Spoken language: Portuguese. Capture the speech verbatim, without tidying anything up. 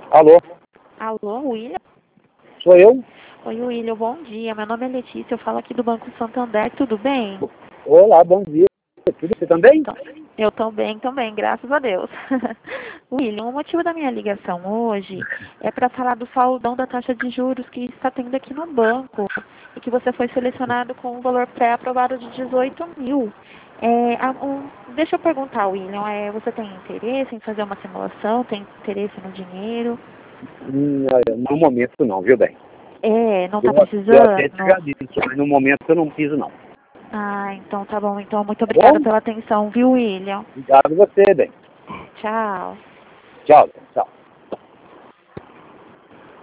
Alô, Alô, William? sou eu? Oi, William, bom dia. Meu nome é Letícia, eu falo aqui do Banco Santander, tudo bem? Olá, bom dia. Tudo você também? Então, eu também, também, graças a Deus. William, o motivo da minha ligação hoje é para falar do saldão da taxa de juros que está tendo aqui no banco e que você foi selecionado com um valor pré-aprovado de dezoito mil. É, a- um- deixa eu perguntar, William, é, você tem interesse em fazer uma simulação? Tem interesse no dinheiro? Hum, olha, no momento não, viu bem? É, não está Eu, eu até te precisando? agradeço, mas no momento eu não preciso não. Ah, então tá bom. Então, muito Tá obrigada bom? pela atenção, viu, William? Obrigado você, bem. Tchau. Tchau, tchau.